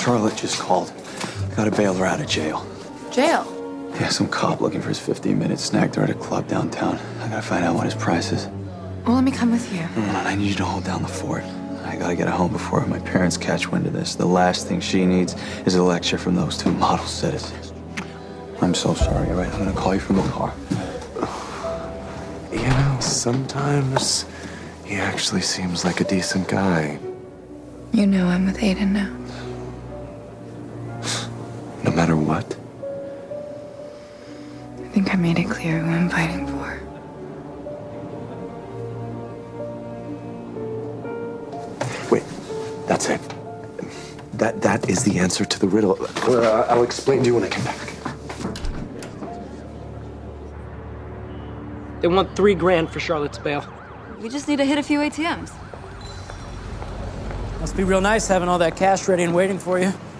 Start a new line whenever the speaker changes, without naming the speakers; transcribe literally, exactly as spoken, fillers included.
Charlotte just called. Gotta bail her out of jail.
Jail?
Yeah, some cop looking for his fifteen minutes snagged her at a club downtown. I gotta find out what his price is.
Well, let me come with you.
Mm, I need you to hold down the fort. I gotta get her home before my parents catch wind of this. The last thing she needs is a lecture from those two model citizens. I'm so sorry, all right? I'm gonna call you from the car.
You know, sometimes he actually seems like a decent guy.
You know I'm with Aiden now.
No matter what?
I think I made it clear who I'm fighting for.
Wait, that's it. That that is the answer to the riddle. Uh, I'll explain to you when I come back.
They want three grand for Charlotte's bail.
We just need to hit a few A T Ms.
Must be real nice having all that cash ready and waiting for you.